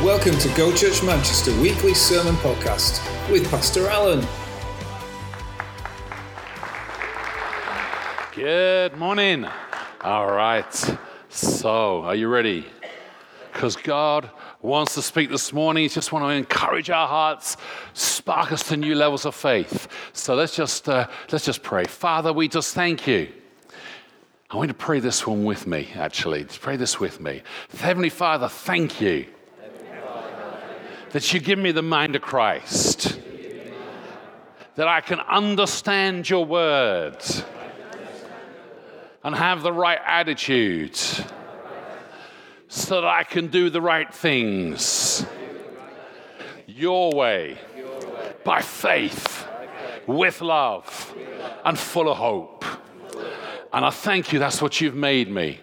Welcome to Go Church Manchester Weekly Sermon Podcast with Pastor Alan. Good morning. All right. So, are you ready? Because God wants to speak this morning. He just wants to encourage our hearts, spark us to new levels of faith. So let's just pray. Father, we just thank you. I want you to pray this one with me, actually. Pray this with me. Heavenly Father, thank you that you give me the mind of Christ, that I can understand your word and have the right attitude so that I can do the right things your way, by faith, with love, and full of hope. And I thank you, that's what you've made me,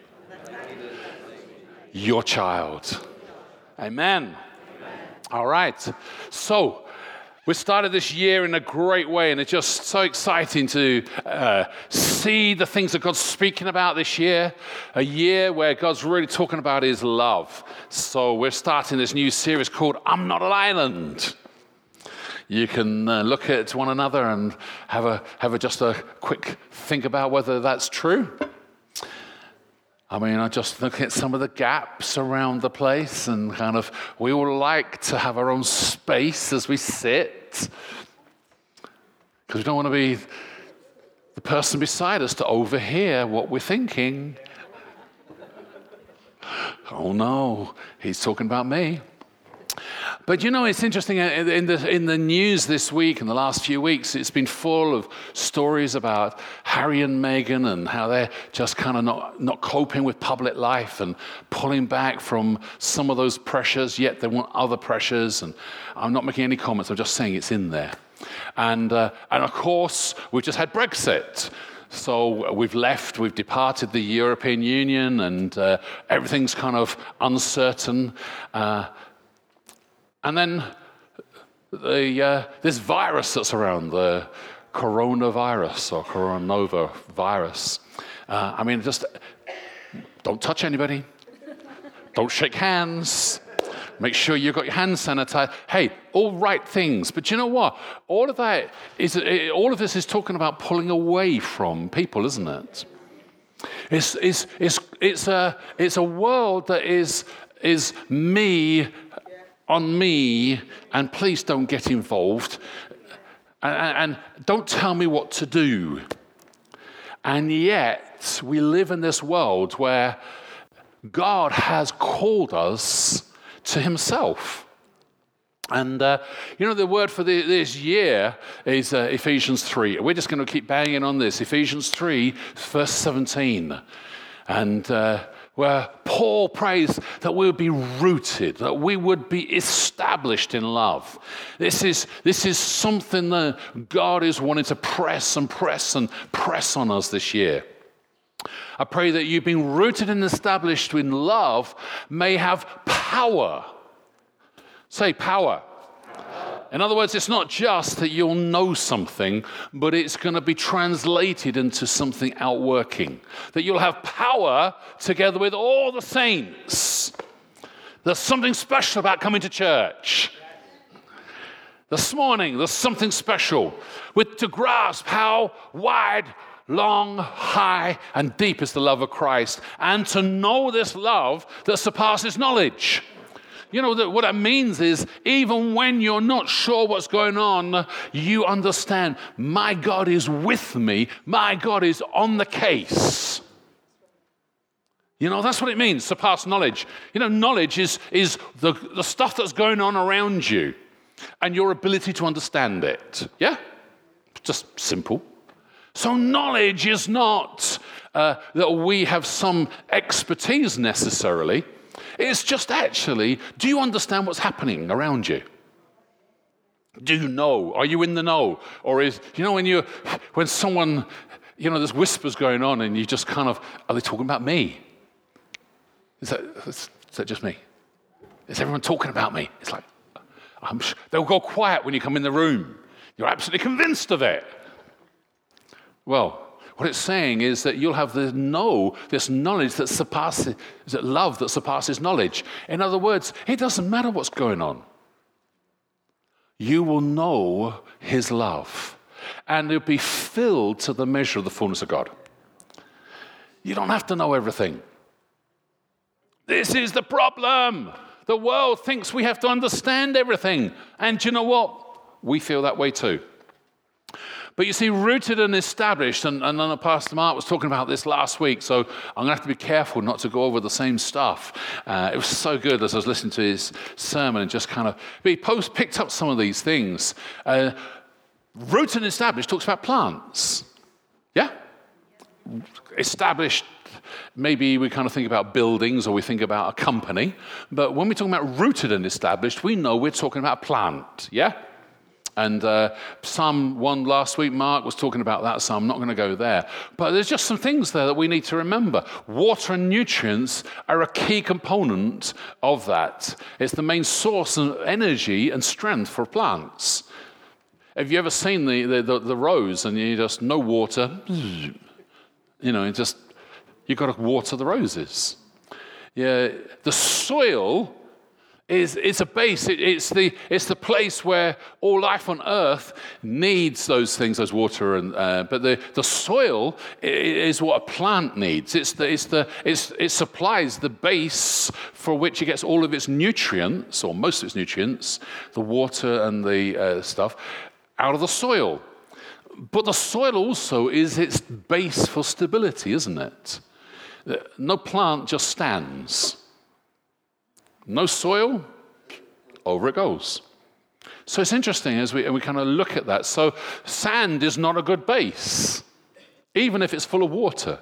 your child. Amen. All right. So, we started this year in a great way, and it's just so exciting to see the things that God's speaking about this year, a year where God's really talking about his love. So we're starting this new series called I'm Not an Island. You can look at one another and have just a quick think about whether that's true. I mean, I just look at some of the gaps around the place and kind of, we all like to have our own space as we sit. Because we don't want to be the person beside us to overhear what we're thinking. Oh no, he's talking about me. But you know, it's interesting, in the news this week, in the last few weeks, it's been full of stories about Harry and Meghan and how they're just kind of not coping with public life and pulling back from some of those pressures, yet they want other pressures. And I'm not making any comments, I'm just saying it's in there. And of course, we've just had Brexit. So we've departed the European Union, and everything's kind of uncertain. And then this virus that's around, the coronavirus or coronavirus. I mean, just don't touch anybody. Don't shake hands. Make sure you've got your hands sanitized. Hey, all right things. But you know what? All of this is talking about pulling away from people, isn't it? It's a world that is me on me, and please don't get involved, and don't tell me what to do. And yet, we live in this world where God has called us to himself. And, the word for this year is Ephesians 3. We're just going to keep banging on this. Ephesians 3, verse 17. And where Paul prays that we would be rooted, that we would be established in love. This is something that God is wanting to press on us this year. I pray that you, being rooted and established in love, may have power. Say power. In other words, it's not just that you'll know something, but it's going to be translated into something outworking. That you'll have power together with all the saints. There's something special about coming to church. This morning, there's something special to grasp how wide, long, high, and deep is the love of Christ, and to know this love that surpasses knowledge. You know, what that means is, even when you're not sure what's going on, you understand, my God is with me. My God is on the case. You know, that's what it means, surpass knowledge. You know, knowledge is the stuff that's going on around you and your ability to understand it. Yeah? Just simple. So knowledge is not that we have some expertise necessarily. It's just actually, do you understand what's happening around you? Do you know? Are you in the know? Or when someone, there's whispers going on and you just kind of, are they talking about me? Is that just me? Is everyone talking about me? It's like, they'll go quiet when you come in the room. You're absolutely convinced of it. Well, What it's saying is that you'll have this knowledge that surpasses, love that surpasses knowledge. In other words, it doesn't matter what's going on. You will know his love, and you'll be filled to the measure of the fullness of God. You don't have to know everything. This is the problem. The world thinks we have to understand everything. And do you know what? We feel that way too. But you see, rooted and established, and Pastor Mark was talking about this last week, so I'm going to have to be careful not to go over the same stuff. It was so good as I was listening to his sermon and just kind of, he picked up some of these things. Rooted and established talks about plants. Yeah? Established, maybe we kind of think about buildings or we think about a company, but when we're talking about rooted and established, we know we're talking about a plant. Yeah? And Psalm 1 last week, Mark was talking about that, so I'm not going to go there. But there's just some things there that we need to remember. Water and nutrients are a key component of that. It's the main source of energy and strength for plants. Have you ever seen the rose and you just, no water, you've got to water the roses. Yeah, the soil it's a base. It's the place where all life on earth needs those things, those water, and but the soil is what a plant needs. It supplies the base for which it gets all of its nutrients, or most of its nutrients, the water and the stuff, out of the soil. But the soil also is its base for stability, isn't it? No plant just stands. No soil, over it goes. So it's interesting as we kind of look at that. So sand is not a good base, even if it's full of water.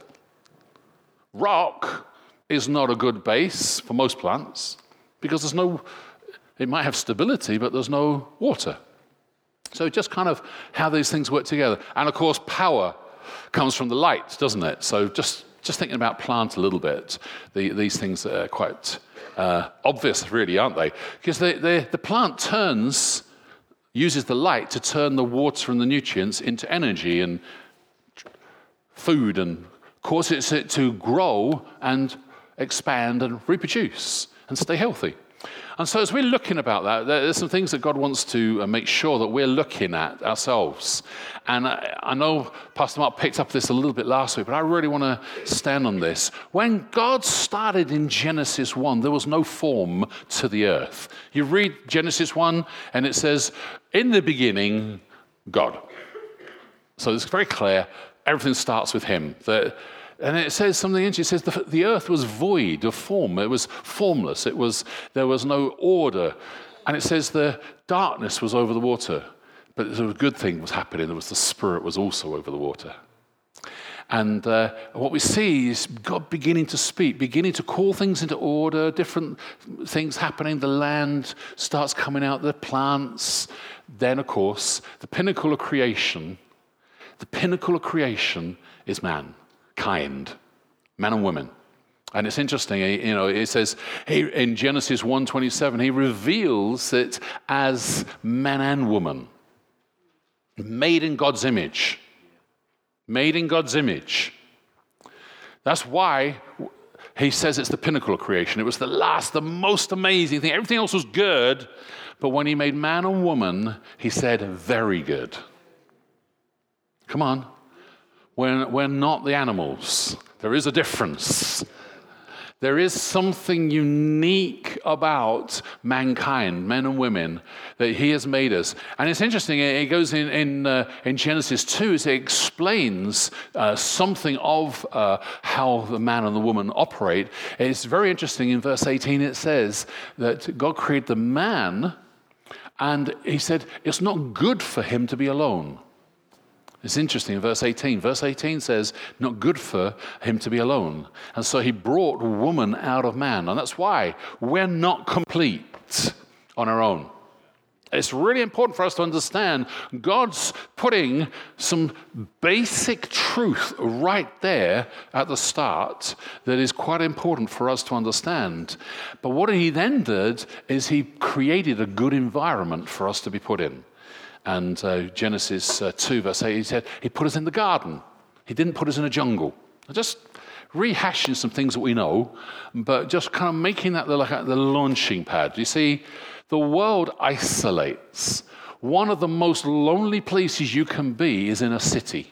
Rock is not a good base for most plants because it might have stability, but there's no water. So just kind of how these things work together. And of course, power comes from the light, doesn't it? So just thinking about plant a little bit, these things are quite obvious, really, aren't they? Because the plant uses the light to turn the water and the nutrients into energy and food and causes it to grow and expand and reproduce and stay healthy. And so as we're looking about that, there's some things that God wants to make sure that we're looking at ourselves. And I know Pastor Mark picked up this a little bit last week, but I really want to stand on this. When God started in Genesis 1, there was no form to the earth. You read Genesis 1, and it says, in the beginning, God. So it's very clear. Everything starts with him. And it says something interesting. It says the earth was void of form. It was formless. There was no order. And it says the darkness was over the water. But a good thing was happening. There was the Spirit was also over the water. And what we see is God beginning to speak, beginning to call things into order, different things happening. The land starts coming out, the plants. Then, of course, the pinnacle of creation is man. Kind, man and women. And it's interesting, it says in Genesis 1:27, he reveals it as man and woman, made in God's image. Made in God's image. That's why he says it's the pinnacle of creation. It was the most amazing thing. Everything else was good, but when he made man and woman, he said, very good. Come on. We're not the animals. There is a difference. There is something unique about mankind, men and women, that he has made us. And it's interesting, it goes in Genesis 2, it explains something of how the man and the woman operate. It's very interesting. In verse 18 it says that God created the man, and he said, it's not good for him to be alone. It's interesting in verse 18. Verse 18 says, not good for him to be alone. And so he brought woman out of man. And that's why we're not complete on our own. It's really important for us to understand God's putting some basic truth right there at the start that is quite important for us to understand. But what he then did is he created a good environment for us to be put in. And Genesis 2, verse 8, he said, he put us in the garden. He didn't put us in a jungle. Just rehashing some things that we know, but just kind of making that like the launching pad. You see, the world isolates. One of the most lonely places you can be is in a city.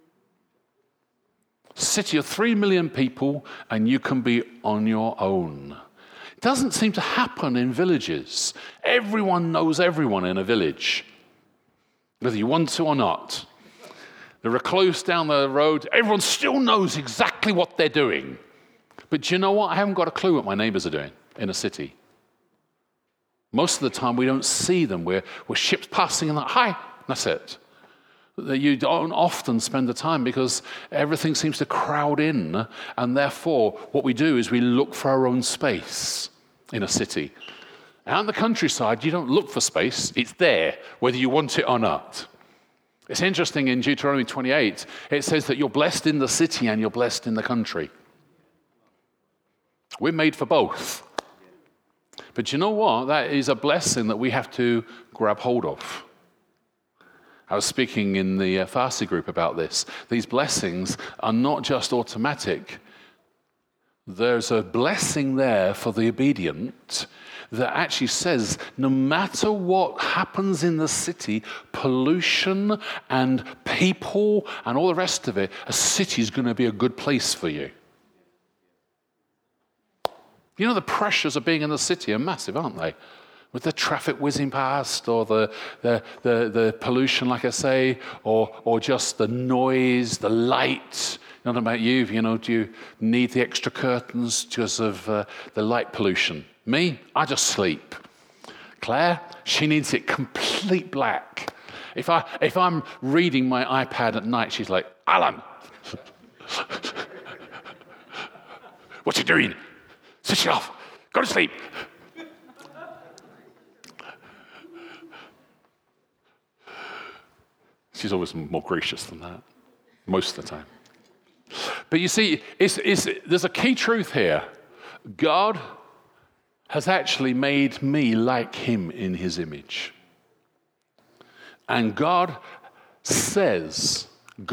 City of 3 million people, and you can be on your own. It doesn't seem to happen in villages. Everyone knows everyone in a village, whether you want to or not. The recluse down the road, everyone still knows exactly what they're doing. But do you know what? I haven't got a clue what my neighbors are doing in a city. Most of the time, we don't see them. We're ships passing and like, hi, that's it. You don't often spend the time because everything seems to crowd in, and therefore what we do is we look for our own space in a city. Out in the countryside, you don't look for space. It's there, whether you want it or not. It's interesting in Deuteronomy 28, it says that you're blessed in the city and you're blessed in the country. We're made for both. But you know what? That is a blessing that we have to grab hold of. I was speaking in the Farsi group about this. These blessings are not just automatic. There's a blessing there for the obedient that actually says no matter what happens in the city, pollution and people and all the rest of it, a city is going to be a good place for you. You know, the pressures of being in the city are massive, aren't they? With the traffic whizzing past, or the pollution, like I say, or just the noise, the light. Not about you, do you need the extra curtains because of the light pollution? Me, I just sleep. Claire, she needs it complete black. If I'm reading my iPad at night, she's like, Alan, what you doing? Switch it off. Go to sleep. She's always more gracious than that, most of the time. But you see, there's a key truth here. God has actually made me like him in his image. And God says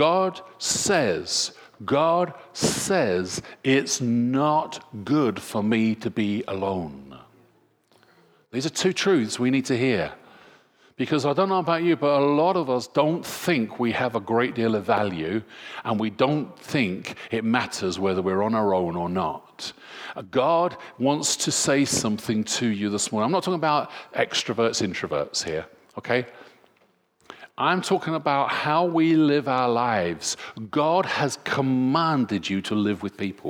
it's not good for me to be alone. These are two truths we need to hear. Because I don't know about you, but a lot of us don't think we have a great deal of value, and we don't think it matters whether we're on our own or not. God wants to say something to you this morning. I'm not talking about extroverts, introverts here, okay? I'm talking about how we live our lives. God has commanded you to live with people.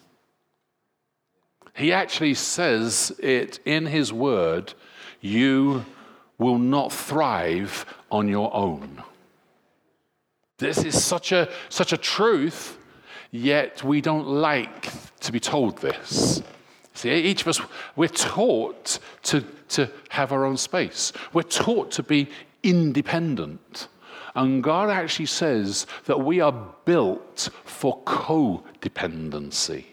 He actually says it in his word, you will not thrive on your own. This is such a truth, yet we don't like to be told this. See, each of us, we're taught to have our own space. We're taught to be independent. And God actually says that we are built for codependency.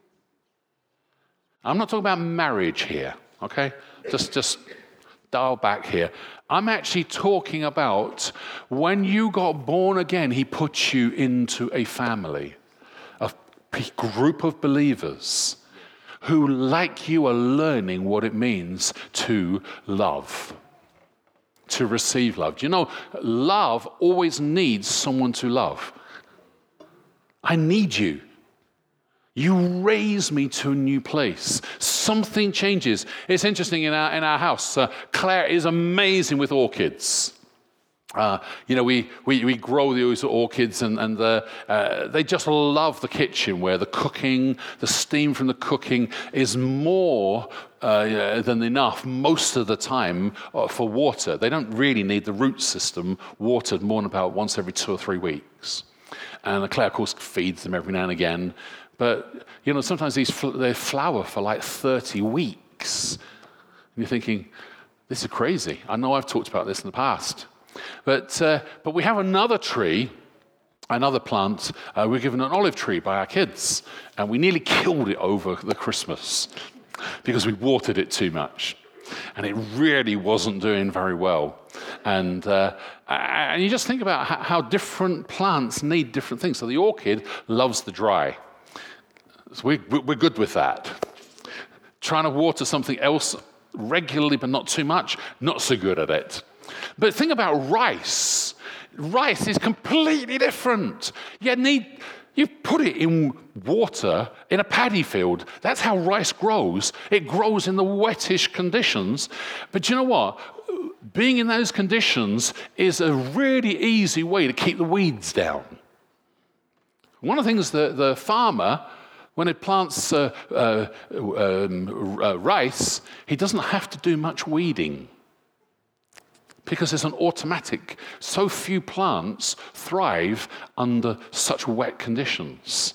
I'm not talking about marriage here, okay? Just dial back here. I'm actually talking about when you got born again, he put you into a family, a group of believers who, like you, are learning what it means to love, to receive love. Do you know, love always needs someone to love. I need you. You raise me to a new place. Something changes. It's interesting in our house. Claire is amazing with orchids. We grow those orchids, and they just love the kitchen where the cooking, the steam from the cooking is more than enough most of the time for water. They don't really need the root system watered more than about once every 2 or 3 weeks. And Claire, of course, feeds them every now and again. But, sometimes they flower for like 30 weeks. And you're thinking, this is crazy. I know I've talked about this in the past. But we have another tree, another plant. We're given an olive tree by our kids. And we nearly killed it over the Christmas because we watered it too much. and it really wasn't doing very well. And you just think about how different plants need different things. So the orchid loves the dry. So we're good with that. Trying to water something else regularly but not too much, not so good at it. But think about rice. Rice is completely different. You put it in water in a paddy field. That's how rice grows. It grows in the wettish conditions. But you know what? Being in those conditions is a really easy way to keep the weeds down. One of the things the farmer, when it plants rice, he doesn't have to do much weeding because it's an automatic. So few plants thrive under such wet conditions.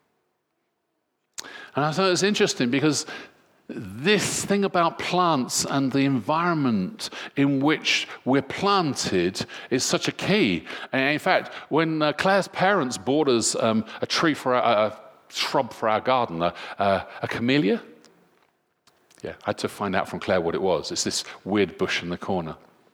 And I thought it was interesting because this thing about plants and the environment in which we're planted is such a key. And in fact, when Claire's parents bought us a tree for a shrub for our garden, a camellia. Yeah, I had to find out from Claire what it was. It's this weird bush in the corner.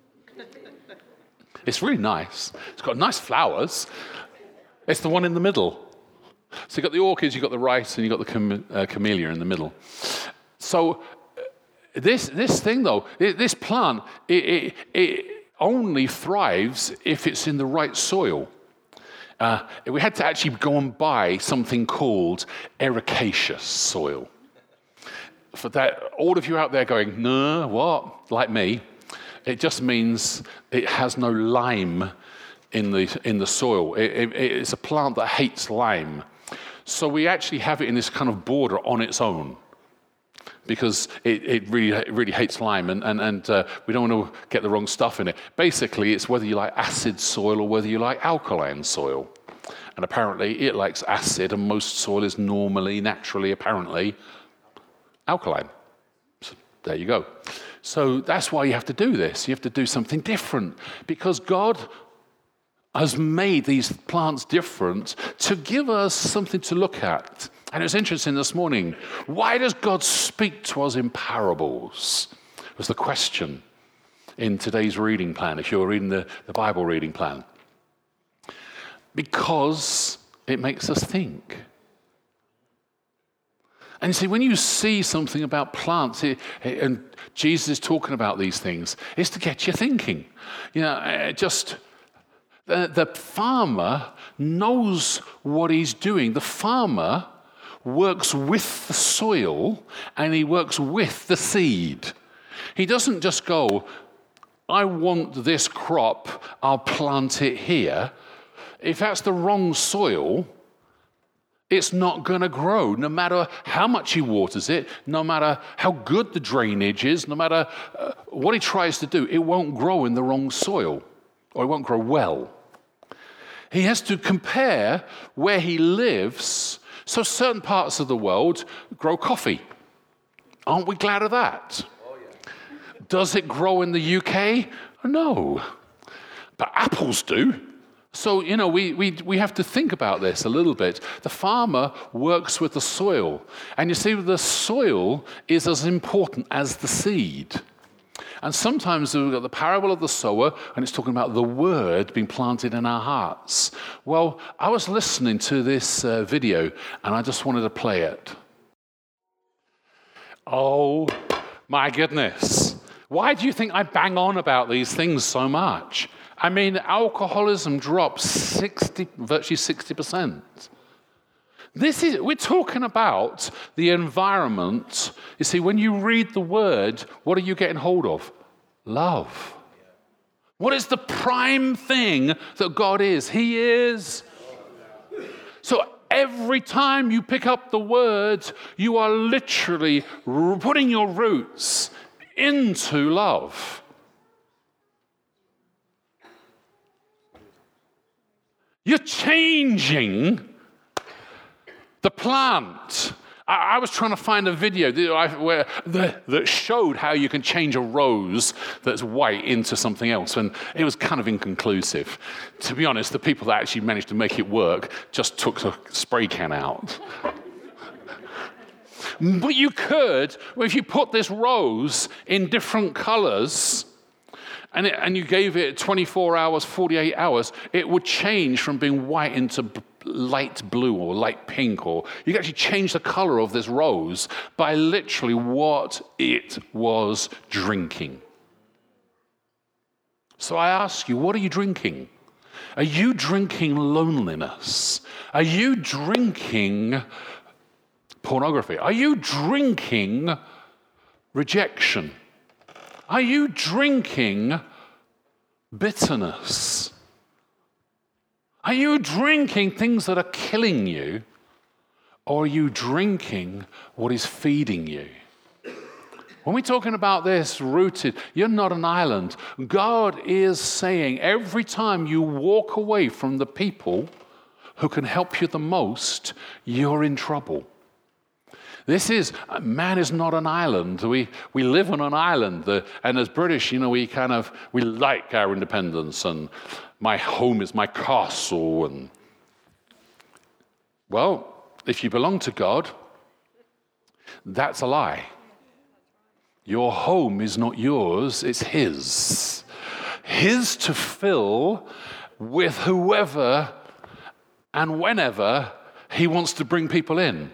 It's really nice. It's got nice flowers. It's the one in the middle. So you've got the orchids, you've got the rice, and you've got the camellia in the middle. So this thing, though, this plant, it only thrives if it's in the right soil. We had to actually go and buy something called ericaceous soil. For that, all of you out there going, no, what? Like me. It just means it has no lime in the soil. It's a plant that hates lime. So we actually have it in this kind of border on its own because it really hates lime, and we don't want to get the wrong stuff in it. Basically, it's whether you like acid soil or whether you like alkaline soil. And apparently it likes acid, and most soil is naturally, apparently, alkaline. So there you go. So that's why you have to do this. You have to do something different because God has made these plants different to give us something to look at. And it's interesting this morning, why does God speak to us in parables? Was the question in today's reading plan, if you're reading the Bible reading plan. Because it makes us think. And you see, when you see something about plants, and Jesus is talking about these things, it's to get you thinking. The farmer knows what he's doing. The farmer works with the soil and he works with the seed. He doesn't just go, I want this crop, I'll plant it here. If that's the wrong soil, it's not going to grow, no matter how much he waters it, no matter how good the drainage is, no matter what he tries to do, it won't grow in the wrong soil, or it won't grow well. He has to compare where he lives. So certain parts of the world grow coffee. Aren't we glad of that? Oh, yeah. Does it grow in the UK? No. But apples do. So, we have to think about this a little bit. The farmer works with the soil. And you see, the soil is as important as the seed. And sometimes we've got the parable of the sower, and it's talking about the word being planted in our hearts. Well, I was listening to this video, and I just wanted to play it. Oh, my goodness. Why do you think I bang on about these things so much? I mean, alcoholism drops virtually 60%. We're talking about the environment. You see, when you read the word, what are you getting hold of? Love. What is the prime thing that God is? He is. So every time you pick up the word, you are literally putting your roots into love. You're changing the plant. I was trying to find a video that showed how you can change a rose that's white into something else, and it was kind of inconclusive. To be honest, the people that actually managed to make it work just took a spray can out. But you could, if you put this rose in different colors, and you gave it 24 hours, 48 hours, it would change from being white into light blue or light pink, or you could actually change the color of this rose by literally what it was drinking. So I ask you, what are you drinking? Are you drinking loneliness? Are you drinking pornography? Are you drinking rejection? Are you drinking bitterness? Are you drinking things that are killing you? Or are you drinking what is feeding you? When we're talking about this rooted, you're not an island. God is saying every time you walk away from the people who can help you the most, you're in trouble. Man is not an island. We live on an island. And as British, we like our independence, and my home is my castle. And well, if you belong to God, that's a lie. Your home is not yours, it's His. His to fill with whoever and whenever He wants to bring people in.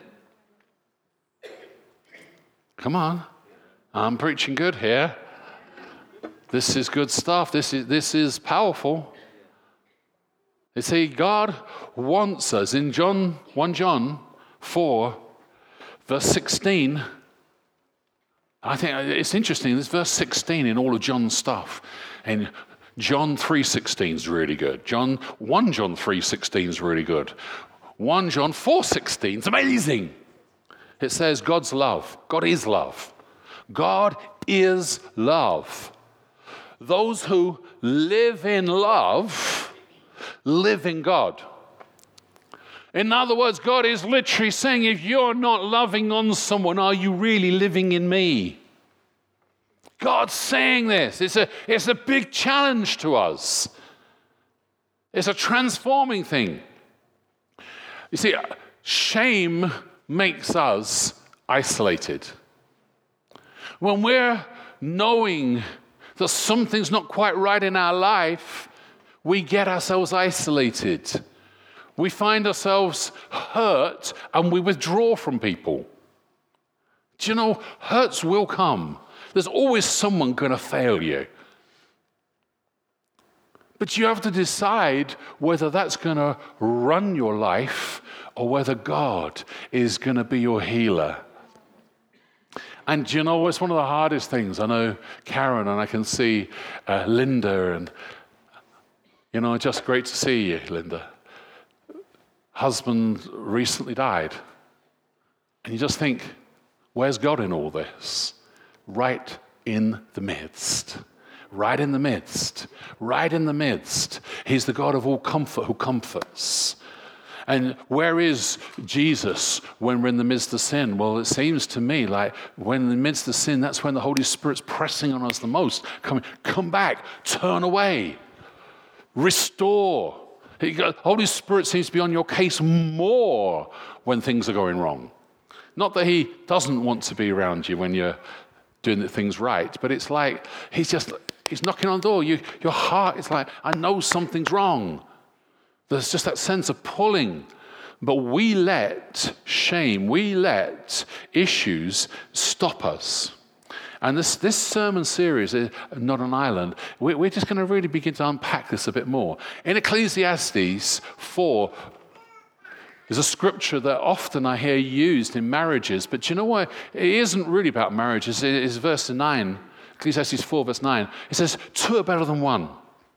Come on, I'm preaching good here. This is good stuff. This is powerful. You see, God wants us in 1 John 4, verse 16. I think it's interesting. There's verse 16 in all of John's stuff, and John 3:16 is really good. 1 John 3:16 is really good. 1 John 4:16 is amazing. It says God's love. God is love. God is love. Those who live in love live in God. In other words, God is literally saying, if you're not loving on someone, are you really living in me? God's saying this. It's a big challenge to us. It's a transforming thing. You see, shame makes us isolated. When we're knowing that something's not quite right in our life, we get ourselves isolated. We find ourselves hurt and we withdraw from people. Do you know, hurts will come. There's always someone going to fail you. But you have to decide whether that's going to run your life or whether God is going to be your healer. And do you know, it's one of the hardest things. I know Karen, and I can see Linda, and just great to see you, Linda. Husband recently died. And you just think, where's God in all this? Right in the midst. Right in the midst. Right in the midst. He's the God of all comfort who comforts. And where is Jesus when we're in the midst of sin? Well, it seems to me like when in the midst of sin, that's when the Holy Spirit's pressing on us the most. Come back, turn away, restore. Holy Spirit seems to be on your case more when things are going wrong. Not that He doesn't want to be around you when you're doing the things right, but it's like He's knocking on the door. Your heart is like, I know something's wrong. There's just that sense of pulling. But we let shame, we let issues stop us. And this sermon series, Not an Island, we're just going to really begin to unpack this a bit more. In Ecclesiastes 4, there's a scripture that often I hear used in marriages, but you know what? It isn't really about marriages. It is verse 9, Ecclesiastes 4, verse 9. It says, 2 are better than 1,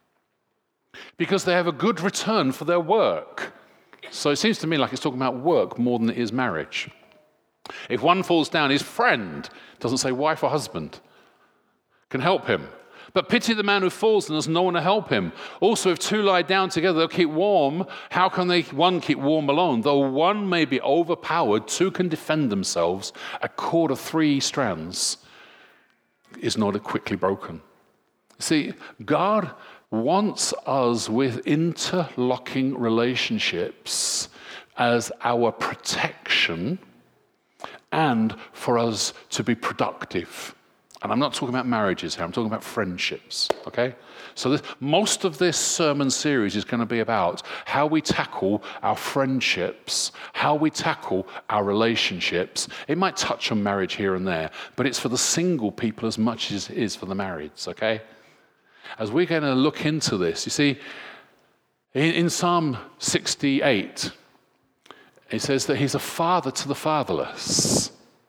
because they have a good return for their work. So it seems to me like it's talking about work more than it is marriage. If one falls down, his friend, doesn't say wife or husband, can help him. But pity the man who falls and there's no one to help him. Also, if 2 lie down together, they'll keep warm. How can one keep warm alone? Though one may be overpowered, 2 can defend themselves. A cord of 3 strands is not quickly broken. See, God wants us with interlocking relationships as our protection and for us to be productive. And I'm not talking about marriages here, I'm talking about friendships, okay? So most of this sermon series is going to be about how we tackle our friendships, how we tackle our relationships. It might touch on marriage here and there, but it's for the single people as much as it is for the marrieds, okay? As we're going to look into this, you see, in Psalm 68, it says that he's a father to the fatherless.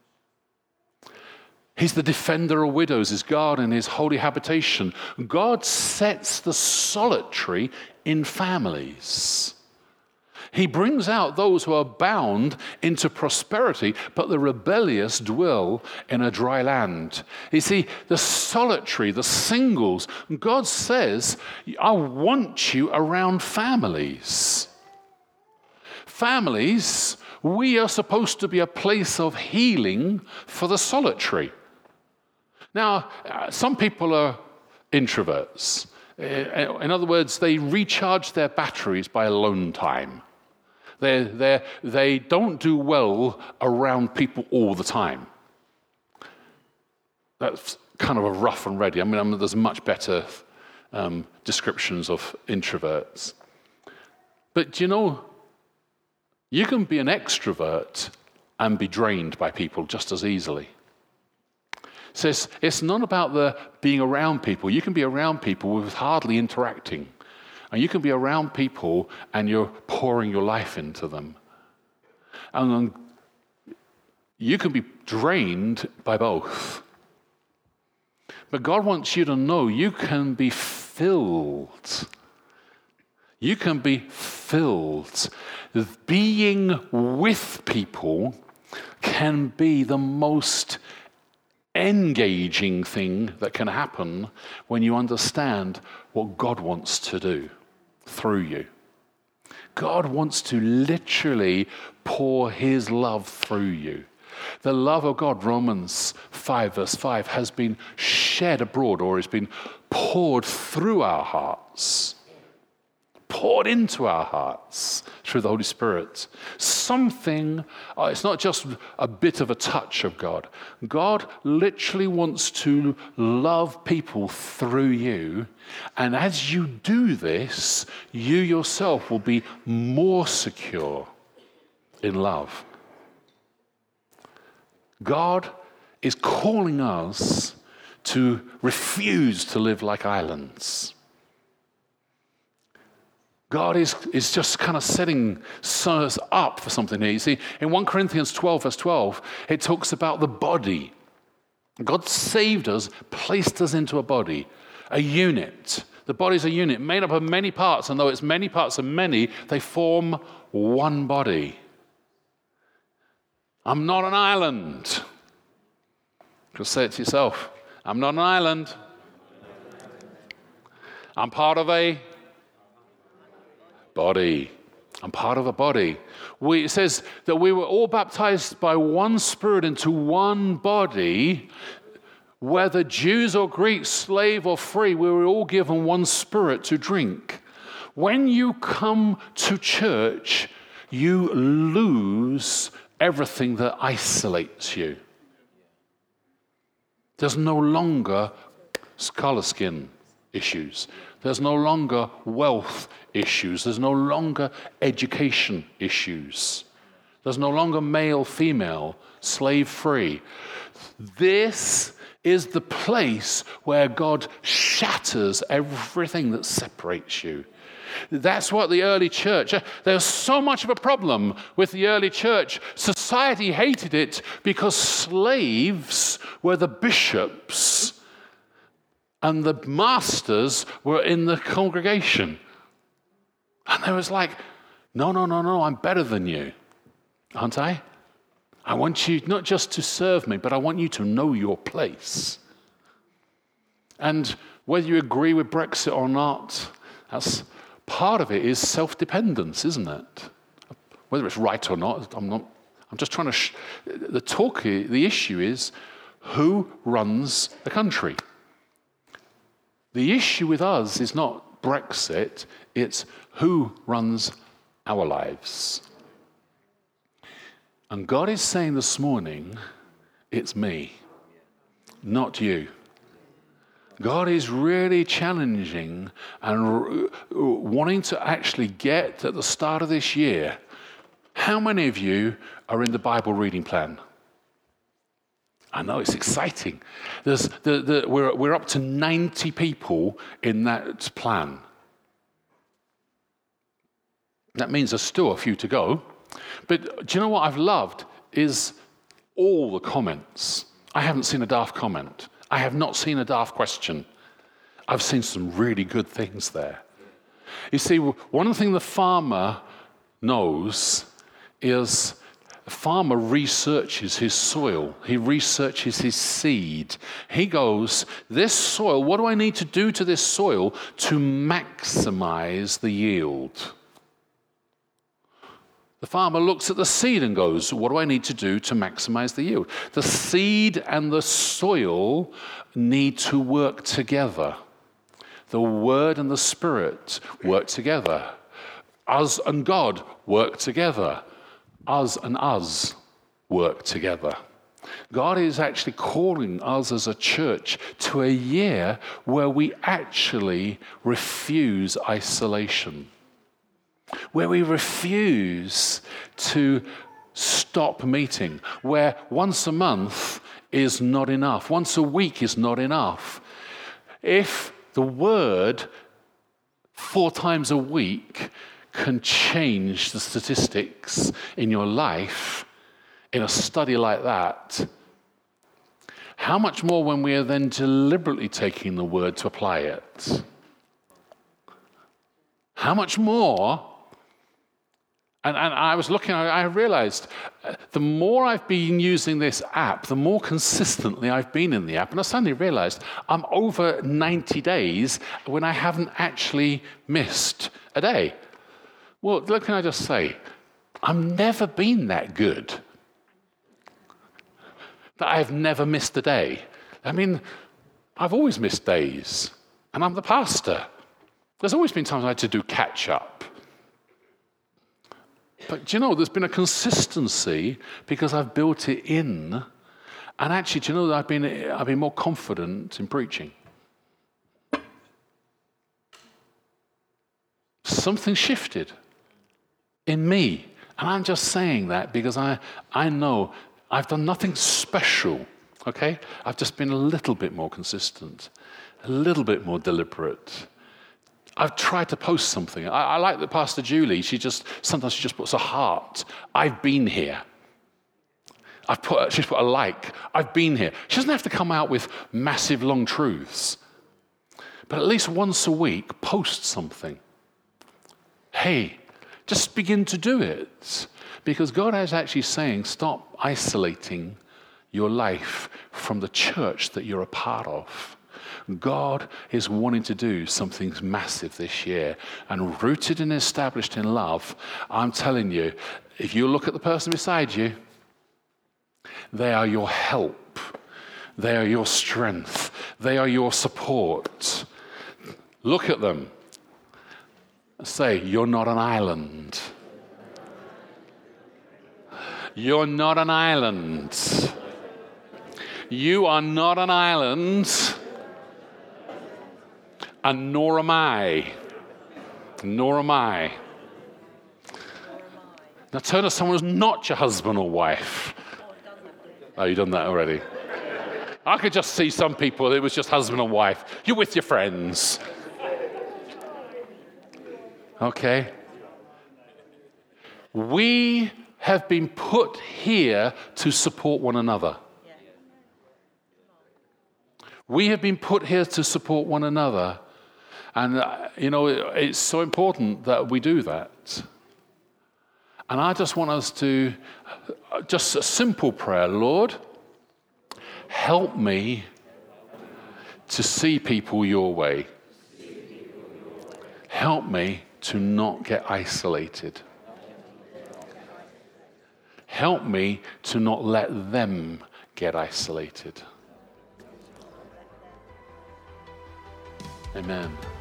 He's the defender of widows, his garden, his holy habitation. God sets the solitary in families. He brings out those who are bound into prosperity, but the rebellious dwell in a dry land. You see, the solitary, the singles, God says, I want you around families. Families, we are supposed to be a place of healing for the solitary. Now, some people are introverts. In other words, they recharge their batteries by alone time. They don't do well around people all the time. That's kind of a rough and ready. I mean, there's much better descriptions of introverts. But you know, you can be an extrovert and be drained by people just as easily. So it's not about the being around people. You can be around people with hardly interacting. And you can be around people and you're pouring your life into them. And you can be drained by both. But God wants you to know you can be filled. You can be filled. Being with people can be the most engaging thing that can happen when you understand what God wants to do through you. God wants to literally pour his love through you. The love of God, Romans 5 verse 5, has been shed abroad, or has been poured through our hearts, poured into our hearts through the Holy Spirit. Something, it's not just a bit of a touch of God. God literally wants to love people through you. And as you do this, you yourself will be more secure in love. God is calling us to refuse to live like islands. God is just kind of setting us up for something here. You see, in 1 Corinthians 12, verse 12, it talks about the body. God saved us, placed us into a body, a unit. The body's a unit made up of many parts, and though it's many parts of many, they form one body. I'm not an island. Just say it to yourself. I'm not an island. I'm part of a body. I'm part of a body. It says that we were all baptized by one Spirit into one body, whether Jews or Greeks, slave or free, we were all given one Spirit to drink. When you come to church, you lose everything that isolates you. There's no longer color skin issues. There's no longer wealth issues. There's no longer education issues. There's no longer male, female, slave free. This is the place where God shatters everything that separates you. That's what the early church, there's so much of a problem with the early church. Society hated it because slaves were the bishops and the masters were in the congregation. And they was like, no, I'm better than you, aren't I? I want you not just to serve me, but I want you to know your place. And whether you agree with Brexit or not, that's part of it is self-dependence, isn't it? Whether it's right or not, I'm just trying to... The issue is who runs the country. The issue with us is not Brexit, it's who runs our lives. And God is saying this morning, it's me, not you. God is really challenging and wanting to actually get at the start of this year. How many of you are in the Bible reading plan? I know, it's exciting. We're up to 90 people in that plan. That means there's still a few to go. But do you know what I've loved is all the comments. I haven't seen a daft comment. I have not seen a daft question. I've seen some really good things there. You see, one of the things the farmer knows is the farmer researches his soil. He researches his seed. He goes, this soil, what do I need to do to this soil to maximize the yield? The farmer looks at the seed and goes, what do I need to do to maximize the yield? The seed and the soil need to work together. The Word and the Spirit work together. Us and God work together. Us and us work together. God is actually calling us as a church to a year where we actually refuse isolation, where we refuse to stop meeting, where once a month is not enough, once a week is not enough. If the Word 4 times a week can change the statistics in your life in a study like that, how much more when we are then deliberately taking the Word to apply it? How much more? And I was looking, I realized the more I've been using this app, the more consistently I've been in the app. And I suddenly realized I'm over 90 days when I haven't actually missed a day. Well, look, can I just say, I've never been that good. That I've never missed a day. I mean, I've always missed days. And I'm the pastor. There's always been times I had to do catch up. But do you know, there's been a consistency because I've built it in. And actually, do you know that I've been more confident in preaching. Something shifted in me. And I'm just saying that because I know I've done nothing special, okay? I've just been a little bit more consistent, a little bit more deliberate. I've tried to post something. I like that Pastor Julie, sometimes she just puts a heart. I've been here. She's put a like. I've been here. She doesn't have to come out with massive long truths. But at least once a week, post something. Hey, just begin to do it. Because God is actually saying, stop isolating your life from the church that you're a part of. God is wanting to do something massive this year, and rooted and established in love. I'm telling you, if you look at the person beside you, they are your help. They are your strength. They are your support. Look at them. Say, you're not an island. You're not an island. You are not an island. And nor am I. Nor am I. Now turn to someone who's not your husband or wife. Oh, you've done that already. I could just see some people, it was just husband and wife. You're with your friends. Okay? We have been put here to support one another. We have been put here to support one another. And, it's so important that we do that. And I just want us to, just a simple prayer, Lord, help me to see people your way. Help me to not get isolated. Help me to not let them get isolated. Amen.